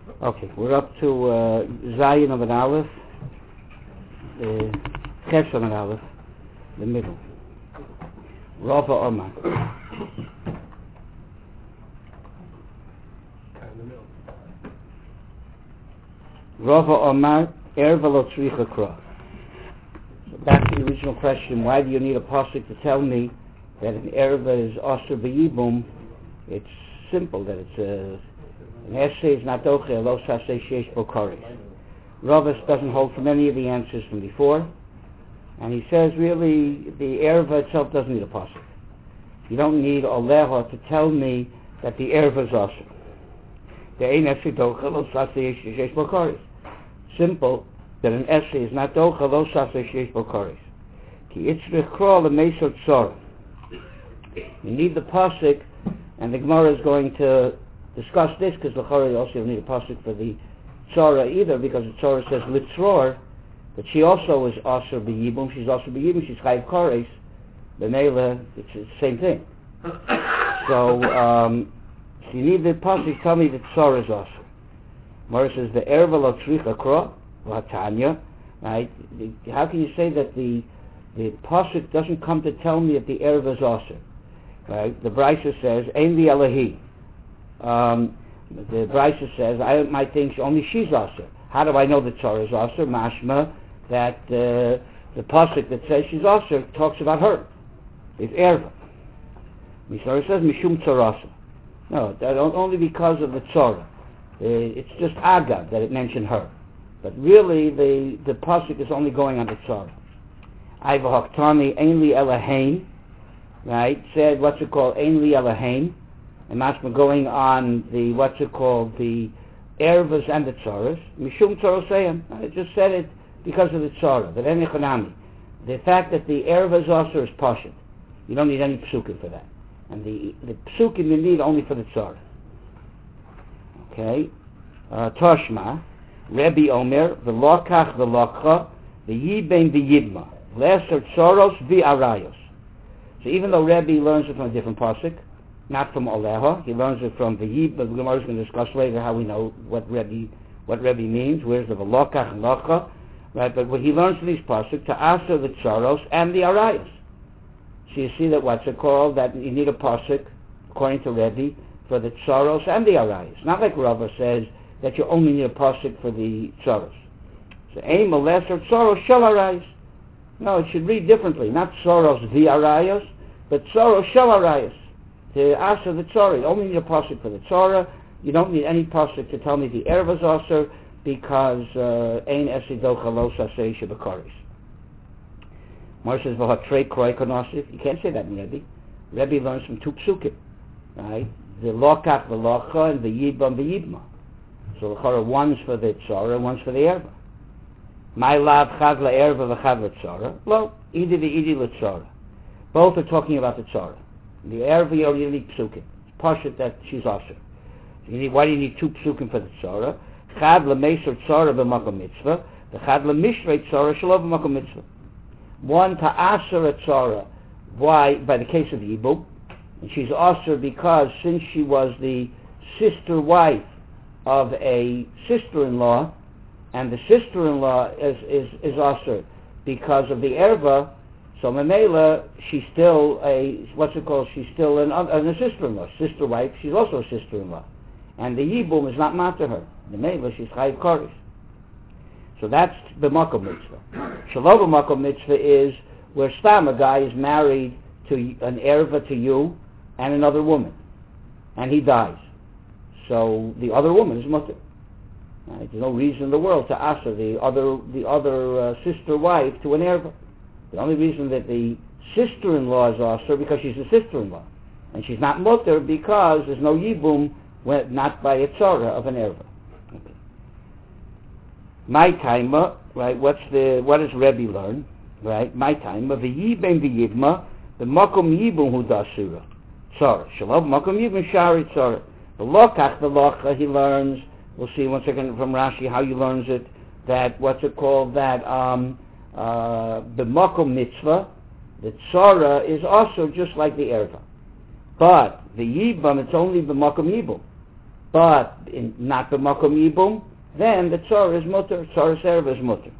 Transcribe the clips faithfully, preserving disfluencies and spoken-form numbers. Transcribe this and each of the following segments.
Okay, we're up to uh, Zayin of an Aleph, the Ches of an Aleph, the middle. Rava Omar. Rava Omar, Erva lo tzricha kra. So back to the original question, why do you need a pasuk to tell me that an Erva is Asur b'yibum? It's simple, that it's a an essay is not doche lo saseh sheish bo koris. Rava doesn't hold from any of the answers from before, and he says really the erva itself doesn't need a pasuk. You don't need oleha to tell me that the erva is asur. The ein essay doche lo saseh sheish bo koris. Simple, that an essay is not doche lo saseh sheish bo koris. Ki itzrich kra lemeisot tzara. You need the pasuk, and the Gemara is going to discuss this because the Chara also don't need a pasuk for the tzara either, because the tzara says litzror, that she also is asur b'yibum. She's asur b'yibum. She's chayv kares. B'meila, it's the same thing. So, um, so you need the pasuk. Tell me that tzara is asur. Mara says the erva lo tzricha kra v'hatanya. Right? The, how can you say that the the pasuk doesn't come to tell me that the erva is asur? Right? The Brisa says ein li elahi. Um, the Brisa says, I might think only she's asur. How do I know that tzara is asur? Mashma, that uh, the pasuk that says she's asur talks about her. It's erva. Mishnah says mishum tzarasa. No, that only because of the tzara. Uh, it's just aga that it mentioned her. But really, the the pasuk is only going on the tzara. Aiva haktani ein li elahain. Right? Said what's it called? Ein li elahain. And Mashma going on the, what's it called, the ervas and the tzaras. Mishum tzarosayim. I just said it because of the tzara. But any chanami. The fact that the ervas also is pashut. You don't need any psukim for that. And the the psukim you need only for the tzara. Okay. Uh, Toshma. Rebbe Omer. V'lokach v'lokcha. V'yibein v'yibma. Leser tzaros v'arayos. So even though Rebbe learns it from a different pasuk, not from Oleha, he learns it from the Yib, but the Gemara is going to discuss later how we know what Rebbe what Rebbe means, where's the Velokach and Locha, right? But what he learns from these pasuk to answer the Tzaros and the Arayos. So you see that what's it called, that you need a pasuk, according to Rebbe, for the Tzaros and the Arayos. Not like Rava says that you only need a pasuk for the Tzaros. So aim a lesser Tzaros shel Arayos. No, it should read differently. Not Tzaros the Arayos, but Tzaros shel Arayos. To answer the tzara, you only need a pasuk for the tzara. You don't need any pasuk to tell me the erva is asur, because ein esidocha lo saseh shebekaris. Mar says v'hatrei kroi konosif. You can't say that in Rebbe. Rebbe learns from two psukim, right? The lokach v'locha and the yibam v'yibma. So the one's for the tzara and one's for the erva. My lav chad la'erva v'chad l'tzara. Lo, idi v'idi l'tzara. Both are talking about the tzara. The erva you only need psukim. It's pashut that she's asur. So you need, why do you need two psukim for the tzara? Chad lemeisor tzara b'makom mitzvah. The chad lemishrei tzara shelo b'makom mitzvah. One to asur a tzara. Why? By the case of Yibum. And she's asur because since she was the sister wife of a sister-in-law, and the sister-in-law is is, is asur because of the erva. So Mamela, she's still a, what's it called, she's still an, an, a sister-in-law, sister wife, she's also a sister-in-law. And the Yibum is not matter her. The Mamela, she's Chayiv Kares. So that's the Makom Mitzvah. Shalom Makom Mitzvah is where Stam, a guy is married to an erva to you and another woman. And he dies. So the other woman is Mutter. Right? There's no reason in the world to ask her, the other, the other uh, sister wife to an erva. The only reason that the sister-in-law is asur because she's a sister-in-law, and she's not mutter because there's no yibum, not by a tzara of an erva. Okay. My taima, right? What's the what does Rebbe learn? Right? My taima v'yibem v'yibma the makom yibum hu dasura tzara shalom makom yibum shari tzara the lokach the locha he learns. We'll see once again from Rashi how he learns it. That what's it called? That um. Uh, the makom mitzvah, the tzara is also just like the erva, but the yibam it's only the makom yibum. but in, not b'makom yibum, then the tzara is mutter, tzaras erva is mutter.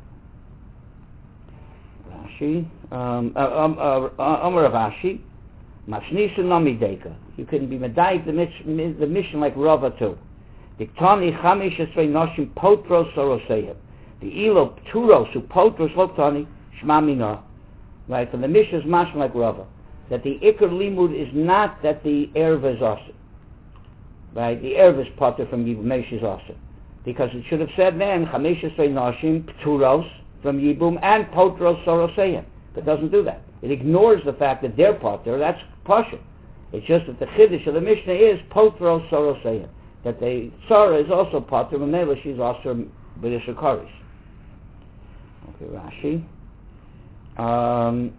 Rashi, um, uh, um, uh, Amar of Rashi, Masnisa Namideka. You can be medayik the, mish, the mission like Rava too. Diktani chamish esrei noshim potros soroseihem. The ilo turos who potros lotani shma mina. Right, from the Mishnah's mashma like Rava, that the ikar limud is not that the erva is awesome. Right, the erva is potter from yibum, mesh is awesome, because it should have said then chamish esrei noshim turos from yibum and potros soroseihem. But it doesn't do that. It ignores the fact that they're potter. That's pasha. It's just that the chiddush of the Mishnah is potros soroseihem, that the tzara is also potter, and Mela she's also b'disha karis. Okay, Rashi. Um,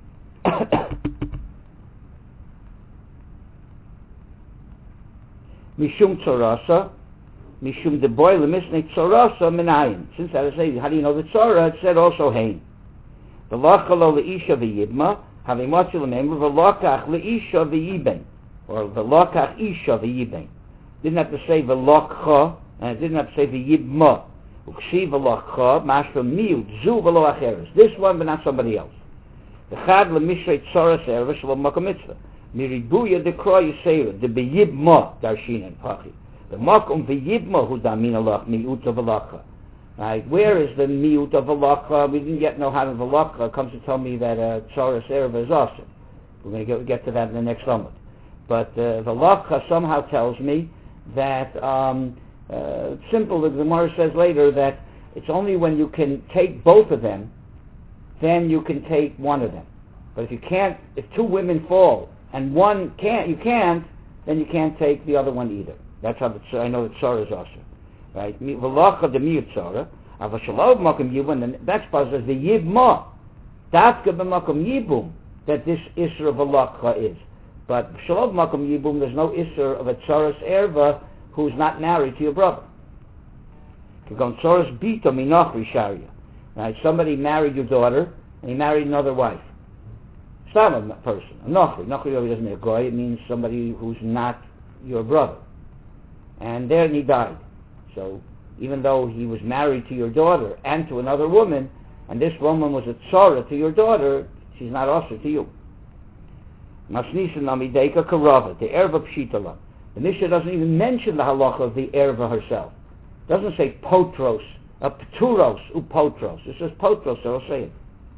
Mishum tzorasa, Mishum de boy lemisnei tzorasa minayin. Since that is saying, how do you know the tzara? It said also hein. V'lachalo leisha v'yibma, having matzu l'member v'lakach leisha v'yiben, or v'lakach isha v'yiben. Didn't have to say v'lakcha, and it didn't have to say v'yibma. Uksiv v'lakcha, mashra miut, zu v'lo acheres. This one, but not somebody else. The chad lemishrei tzoras erva shalom makom mitzvah. Miribuya dekra yisera, de beyibma darshinan pachi. The makom v'yibma hu damin alach miut of alakha. Right, where is the miut of alakha? We didn't yet know how the alakha comes to tell me that uh, tzoras erva is awesome. We're going to get, get to that in the next moment. But uh, the alakha somehow tells me that um, uh, simple. The Gemara says later that it's only when you can take both of them, then you can take one of them. But if you can't, if two women fall and one can't, you can't, then you can't take the other one either. That's how the, I know the tzara is also, right? V'lacha de miyut tzara, avashalov makom yibum, and that's part of the yibma, dafka b'makom yibum, that this isser of v'lacha is. But shalov makom yibum, there's no isser of a tzaras erva who's not married to your brother. Kagon tzaras bito minach risharia. Right, somebody married your daughter, and he married another wife. Stam a person, a nochri. Nochri doesn't mean a goy, it means somebody who's not your brother. And then he died. So, even though he was married to your daughter and to another woman, and this woman was a tzara to your daughter, she's not also to you. Masnisa namideka karava, the erva pshitala. The Mishnah doesn't even mention the halacha of the erva herself. It doesn't say potros, Uh, Pturos upotros. It says potros, so I'll say it.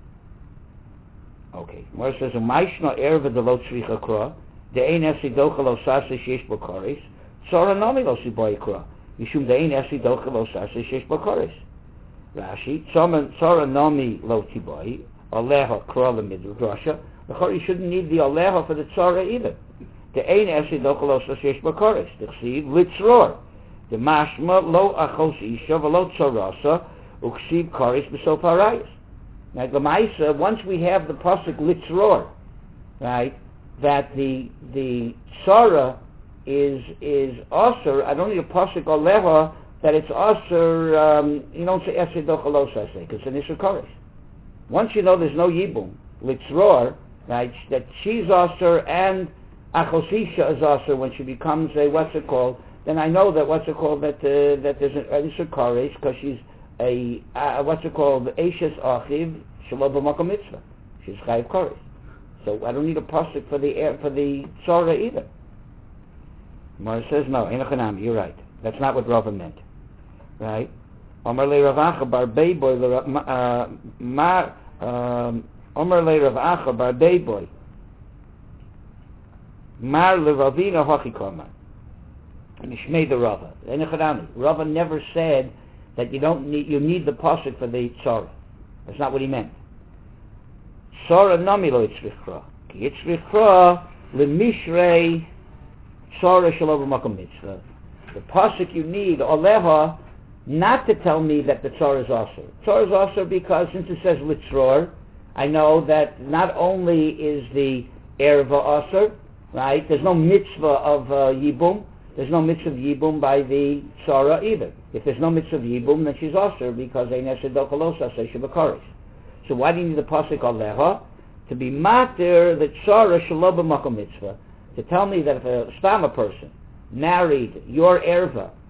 Okay. Where it says, Umayshna erva de lo tzricha kra, de ein esi docha lo sase shesh bokaris, tzara nami lo siboy kra, yishum de ein esi docha lo sase shesh bokaris. Rashi, tzara nami lo tiboy, aleha kra lemidrasha, the chori shouldn't need the aleha for the tzara either. De ein esi docha lo sase shesh bokaris. T'chsiv litzror. The mashma lo achos isha v'lo tzarasa uksiv karis b'sof harayis. Now, Lamaisa, once we have the pasuk litzror, right, that the the tzara is is aser. I don't need a pasuk aleha that it's aser. Um, you don't say esed dochalos esed because it's an isha karis. Once you know there's no yibum litzror, right, that she's aser and achos isha is aser when she becomes a what's it called. Then I know that what's it called that uh, that there's an Isha Kares because she's a uh, what's it called Eishes Achiv Shalom B'Makom Mitzvah. She's Chayiv Kares. So I don't need a pasuk for the air for the tzara either. Mara says no. Enochanami, you're right. That's not what Rava meant, right? Omer le Rav Acha bar Beiboy ma Omer le Rav Acha bar Beiboy mar le Ravina Hachikorman. And Ishmei the Rava. Rava never said that you don't need you need the pasuk for the tzara. That's not what he meant. Tzara nami lo yitzrichra. Ki yitzrichra lemishrei tzara shalom b'makom mitzvah. The pasuk you need aleha not to tell me that the tzara is aser. Tzara is aser because since it says litzror, I know that not only is the erva aser, right? There's no mitzvah of uh, yibum. There's no mitzvah of yibum by the tzara either. If there's no mitzvah of yibum, then she's aser because ein esed dochalos aseh shebakaris. So why do you need the pasuk aleha? To be matir the tzara shalom b'makom mitzvah. To tell me that if a stama person married your erva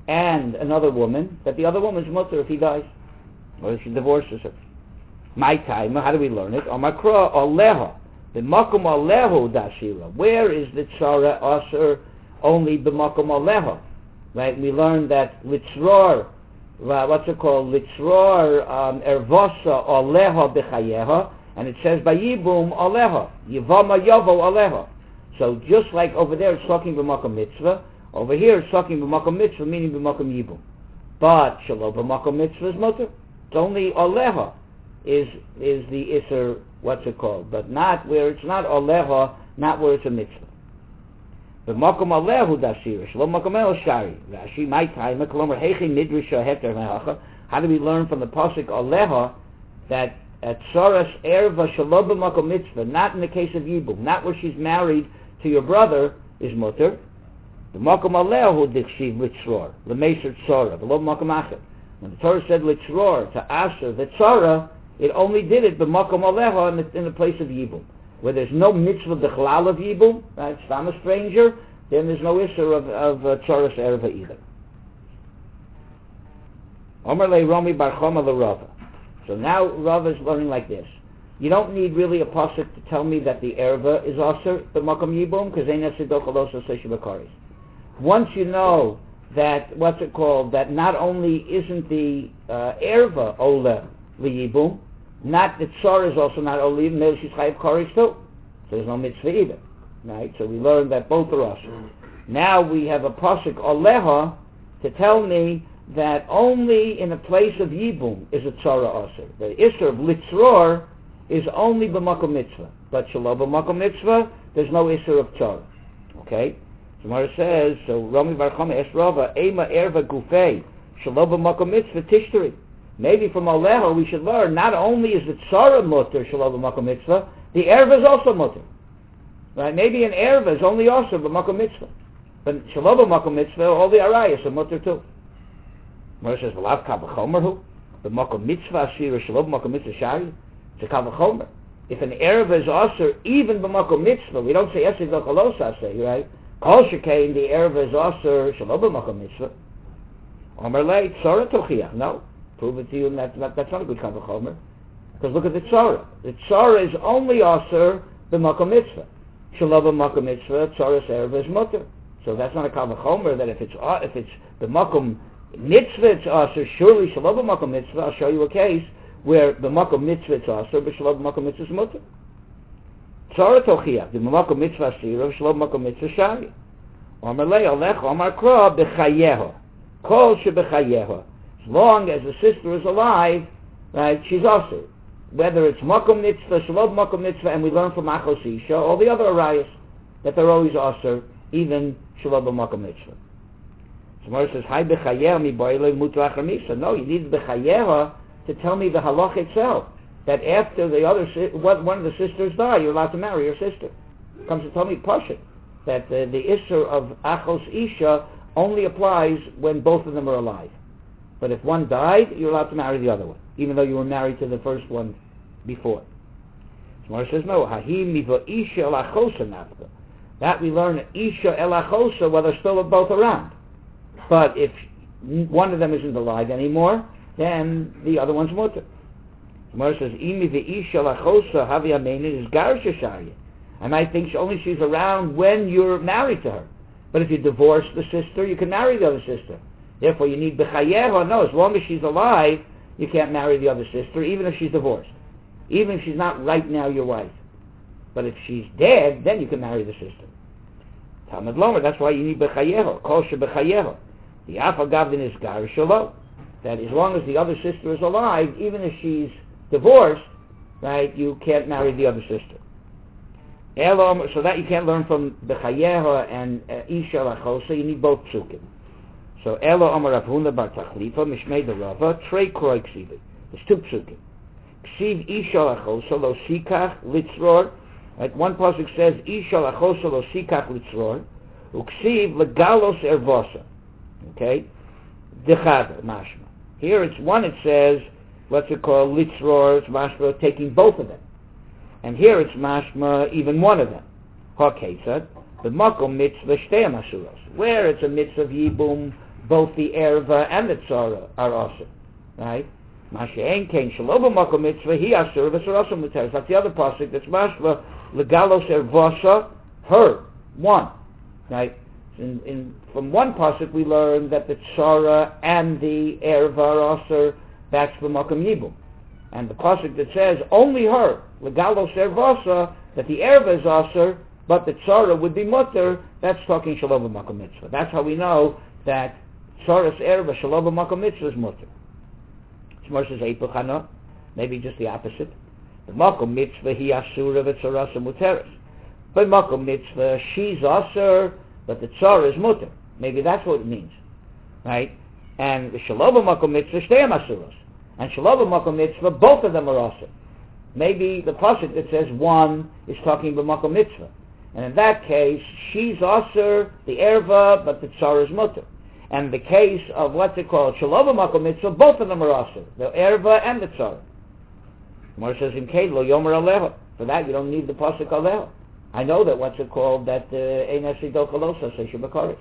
and another woman, that the other woman's mutter if he dies, or if she divorces her. My time, how do we learn it? Omakra Aleha, the Makom Alehu Dashira. Where is the Tzara Aser only the Makom Aleha? Right? We learned that Litzror, what's it called? Litzror um, Ervosa Aleha B'chayeha, and it says by Yibum Aleha, Yivama Yavo Aleha. So just like over there it's talking b'makom mitzvah, over here it's talking b'makom mitzvah, meaning b'makom yibum. But shalom b'makom mitzvah is mutter. It's only aleha is is the iser, what's it called? But not where it's not aleha, not where it's a mitzvah. B'makom alehu dasira, shalom makom el shari. Rashi, my time, kolomer heichi nidrisha heter mehacha. How do we learn from the pasuk aleha that at Tzoras Erva Shalom B'Makom Mitzvah, not in the case of Yibum, not where she's married to your brother, is mutter. The Makom Alehu Dikshiv Litzror, L'Meiser Tzora, V'lo Makom Acher. When the Torah said Litzror to Aser, the Tzora, it only did it B'Makom Alehu in the, in the place of Yibum. Where there's no mitzvah D'chlal of Yibum, right, it's not a stranger, then there's no Isser of, of uh, Tzoras Erva either. Omer Le Romi Bar Choma L'Rava. So now Rav is learning like this. You don't need really a pasuk to tell me that the erva is aser b'makom yibum, because ein esidok alosa seishivakaris. Once you know that, what's it called, that not only isn't the uh, erva ola liyibum, not the tsar is also not ola yibum, maybe she's chayiv karis too. So there's no mitzvah either. Right? So we learned that both are aser. Now we have a pasuk aleha to tell me that only in a place of Yibum is a Tzara Aser. The Isser of Litzror is only b'makom mitzvah. But Shalom b'makom mitzvah, there's no Isser of Tzara. Okay? So Mara says, so Rami Bar Chama es Rava, Ema Erva Gufei, Shalom b'makom mitzvah Tishtari. Maybe from Aleha we should learn, not only is the Tzara mutter Shalom b'makom mitzvah, the Erva is also mutter. Right? Maybe an Erva is only also b'makom mitzvah. But Shalom b'makom mitzvah, all the Arayas are mutter too. Moshe says, "V'lav kavachomer hu, the makom mitzvah ashira shalom makom mitzvah shari." It's a kavachomer. If an erva is aser, even b'makom mitzvah, we don't say esed l'chalosa say, right? Kol shekain the erva is aser shalom b'makom mitzvah. Omer lei tzara tochiach. No, prove it to you. That's not, that's not a good kavachomer. Because look at the tzara. The tzara is only aser b'makom mitzvah. Shalom b'makom mitzvah, tzaras erva is mutter. So that's not a kavachomer. That if it's uh, if it's b'makom mitzvah it's aser, surely shalom b'makom mitzvah. I'll show you a case where the makom mitzvah it's aser, but shalom b'makom mitzvah is mutter. Tzara tochiach, the makom mitzvah asira, shalom b'makom mitzvah shari. Omer lei alech, Omer kra b'chayeha, kol shebechayeha. As long as the sister is alive, right, she's aser. Whether it's makom mitzvah, shalom b'makom mitzvah, and we learn from Achos Isha, all the other arayas, that they're always aser, even shalom b'makom mitzvah. So Moshe says, "Hai b'chayeha mi boile mutu achar misa." No, you need b'chayeha to tell me the halach itself. That after the other si- one of the sisters die, you're allowed to marry your sister. It comes to tell me pashut that the, the issur of achos isha only applies when both of them are alive. But if one died, you're allowed to marry the other one, even though you were married to the first one before. So Moshe says, "No, hahi miva isha el achosa nafka." That we learn isha el achosa while they're still both around. But if one of them isn't alive anymore, then the other one's mutter. The Gemara says, "Imi ve'isha lachosa havi amein is garsha sharia." I might think she, only she's around when you're married to her. But if you divorce the sister, you can marry the other sister. Therefore, you need b'chayeha. No, as long as she's alive, you can't marry the other sister, even if she's divorced, even if she's not right now your wife. But if she's dead, then you can marry the sister. Talmud Lomer. That's why you need b'chayeha. Kol sheb'chayeha. The Alpha Gavdin is Gar Shalom. That as long as the other sister is alive, even if she's divorced, right, you can't marry the other sister. Elom, so that you can't learn from Bechayeha and uh, Isha Lachosa, you need both psukim. So Elo Amar Rav Huna Bar Tachlifa, Mishmei Derava, Trei Kroi Ksivi. There's two psukim. Ksiv Isha Lachosa Lo Sikach Litzror. Right, one pasuk says Isha Lachosa Lo Sikach Litzror. Uksiv Legalos Ervosa. Okay, dechad mashma. Here it's one. It says what's it called? Litzror. It's mashma taking both of them, and here it's mashma even one of them. Haketzad the makom mitzvah shtei masuros. Where it's a mitzvah of yibum, both the erva and the tzara are also, right? Mashe'en kein shelo b'makom mitzvah hi asur v'sorasa muteres. Like the other pasuk that's mashma legalos ervasa, her, one, right? In, in, from one pasuk we learn that the tzara and the erva are also that's b'makom yibum, and the pasuk that says only her legalos ervasa, that the erva is also but the tzara would be mutter, that's talking shelo b'makom mitzvah. That's how we know that tzaras erva shelo b'makom mitzvah is mutter. Shmor says eipuch hana, maybe just the opposite. The makom mitzvah hi asura v'tzarasa muteres. By makom mitzvah she's asur, but the tzara is mutter. Maybe that's what it means, right? And the shelo b'makom mitzvah shteim asuros, and shelo b'makom mitzvah both of them are asur. Maybe the pasuk that says one is talking b'makom mitzvah, and in that case she's asur, the erva, but the tzara is mutter. And the case of what's it called, shelo b'makom mitzvah, both of them are asur, the erva and the tzara. Gemara says in Kei lo yomer aleha. For that you don't need the pasuk aleha. I know that what's it called, that ein esido kolosa says shabakaris.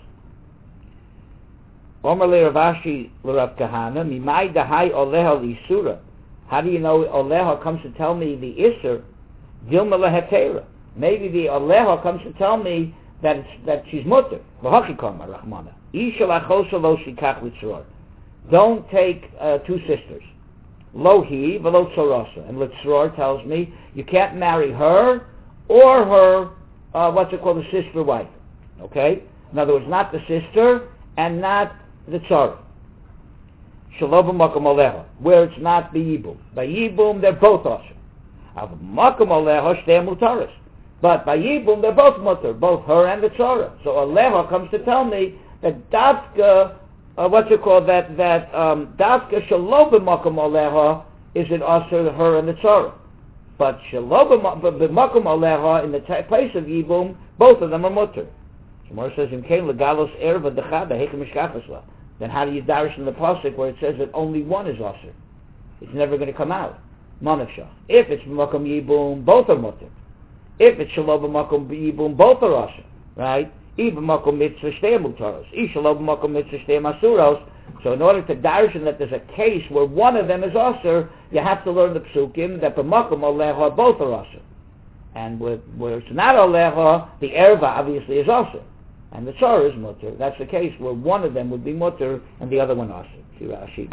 Omer le Rav Ashi le Rav Kahana mimai dahai aleha l'isura. How do you know aleha comes to tell me the isur? Dilma lehetera. Maybe the aleha comes to tell me that it's, that she's mutter. V'hachikam arachmana. Isha lachosa lo shikach litzror. Don't take uh, two sisters. Lo hi v'lo tzorasa. And litzror tells me you can't marry her or her, uh, what's it called, the sister wife. Okay? In other words, not the sister and not the tzara. Shelo b'makom aleha, where it's not b'yibum. By yibum, they're both asur. Av b'makom aleha shtei mutaris. But by yibum, they're both mutter, both her and the tzara. So aleha comes to tell me that dafka, uh, what's it called, that that um, dafka shelo b'makom aleha is it asur her and the tzara. But shelo b'makom aleha in the t- place of yibum, both of them are mutter. Shemar says in Kain legalos erva dechada heichem mishkachasla. Then how do you darish in the pasuk where it says that only one is asur? It's never going to come out. Manavshah. If it's b'makom yibum, both are mutter. If it's shelo b'makom yibum, both are asur, right? Even makom mitzvah shtei mutaros. Ishalo b'makom mitzvah shtei masuros. So in order to darshan that there's a case where one of them is asur, you have to learn the psukim that b'makom aleha both are asur. And where, where it's not aleha, the erva obviously is asur. And the tzara is mutter. That's the case where one of them would be mutter and the other one asur. See Rashi.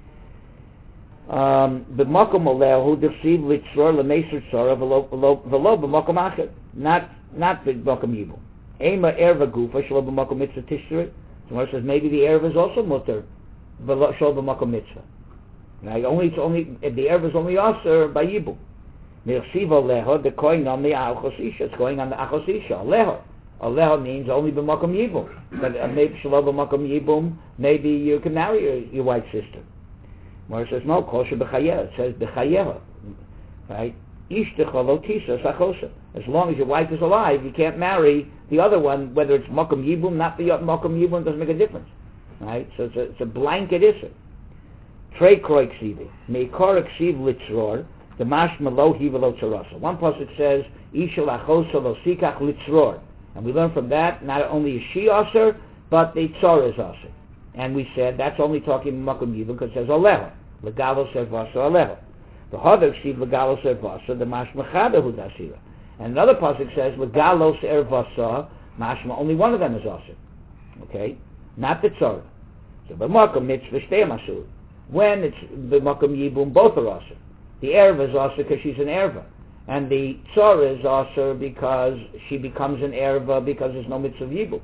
B'makom alehu d'chsiv litzror l'meisur tzara v'lo b'makom achad. Not not b'makom yibum. Ema erva gufa shelo b'makom mitzvah tishrei. Someone says maybe the erva is also mutter shelo b'makom mitzvah. Now only it's only if the erva is only asur by yibum. Nirsiv aleha the koin on the achos isha. It's going on the achos isha. Aleha. Aleha means only b'makom yibum. But uh, maybe shelo b'makom yibum, maybe you can marry your, your white sister. Mora says no. Kosher b'chayeha. It says b'chayeha. Right. Ishtecha lo tisa sachosa. As long as your wife is alive, you can't marry the other one, whether it's makom yibum, not the makom yibum, doesn't make a difference, right? So it's a, it's a blanket issue. Trei kroi ksivi, meikor ksiv litzror, the mashma lo hi v'lo tzarasa. One pasuk says, isha lachosa lo sikach litzror, and we learn from that not only is she asur, but the tzara is asur. And we said that's only talking makom yibum because it says aleha, legalos ervasa aleha. The Hadar Ksiv legalos ervasa, the mashma chada hu dasira. And another pasuk says legalos ervasa, mashma only one of them is asur. Okay, not the tzara. So b'makom mitzvah shtei asur. When it's b'makom yibum, both are asur. The erva is asur because she's an erva, and the tzara is asur because she becomes an erva because there's no mitzvah yibum.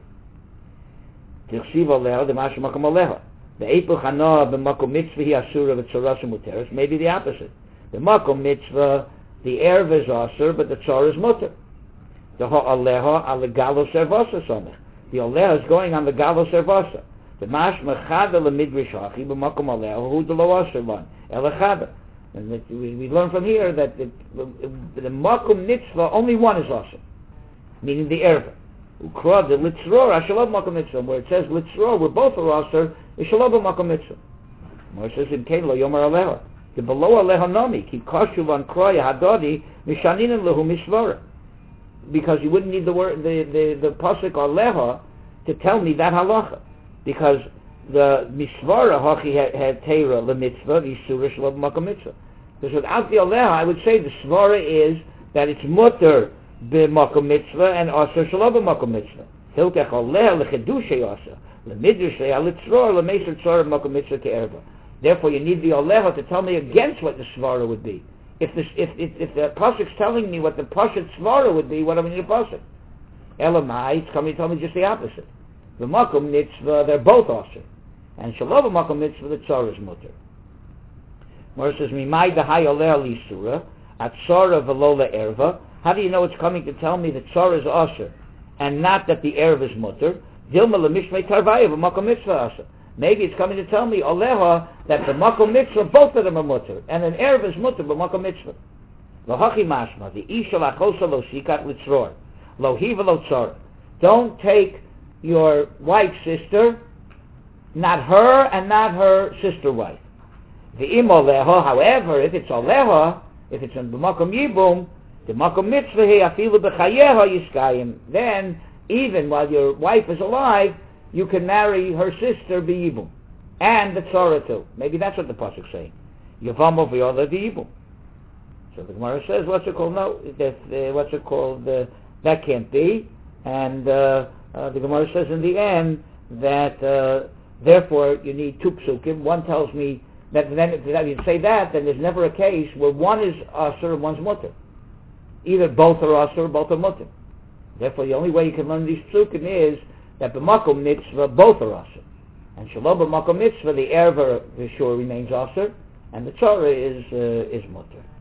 Tichsiv aleha the mashma makom aleha. The eipuch hana b'makom mitzvah hi asura v'tzarasa muteres. Maybe the opposite. The makom mitzvah, the erva is asur, but the tzara is mutter. The ha'aleha al galos ervasa samech. The aleha is going on the galos ervasa. The mashma chada lemidrish hachi b'makom aleha hu de lo asur one elechada. And that we, we learn from here that the, the, the makom mitzvah only one is asur, meaning the erva. Ukra the litzror ashalav makom mitzvah. Where it says litzror, where both are asur, is shalav makom mitzvah. Where it says in Kain lo yomer aleha. The below aleha nami ki kashuv an kroya hadodi mishaninin lehu misvara, because you wouldn't need the word the the, the pasuk aleha to tell me that halacha, because the misvara hachi had teira le mitzvah, the surah shelo b'makom mitzvah. Because without the aleha, I would say the svara is that it's mutter b'makom mitzvah and aser shelo b'makom mitzvah. Hilkech aleha lechedushay aser, lemidrushay alitzror lemeser tzor b'makom mitzvah ke'erba. Therefore, you need the aleha to tell me against what the svara would be. If the if if, if the pasuk's telling me what the pasuk svara would be, what do we need a pasuk? Elamai, it's coming to tell me just the opposite. The makom mitzvah, they're both aser, and shelo b'makom mitzvah, the tzor is mutter. Mor says, "Mimai dehai oleh lisura at tzora v'lo le'erva." How do you know it's coming to tell me that tzora is aser and not that the erva is mutter? Dilma lemishmei tarvaya v'makom mitzvah aser. Maybe it's coming to tell me oleha that the makom mitzvah, both of them are mutter, and an erva is mutter but makom mitzvah. Lo hachi mashma the isha lachosa lo sikat litzror lo hiva lo tzora. Don't take your wife's sister, not her and not her sister wife. The im oleha, however, if it's oleha, if it's in the makom yibum, the makom mitzvah he afilu b'chayeha yiskayim. Then, even while your wife is alive, you can marry her sister b'yibum, and the tzara too. Maybe that's what the pasuk's saying. Yavamo v'yola b'yibum. So the Gemara says, what's it called? No, that, uh, what's it called? Uh, that can't be. And uh, uh, the Gemara says in the end that uh, therefore you need two psukim. One tells me that then if you say that, then there's never a case where one is aser and one's mutter. Either both are aser or both are mutter. Therefore, the only way you can learn these psukim is that the makom mitzvah both are aser, and shelo b'makom mitzvah the erva for sure remains aser, and the tzara is uh, is mutter.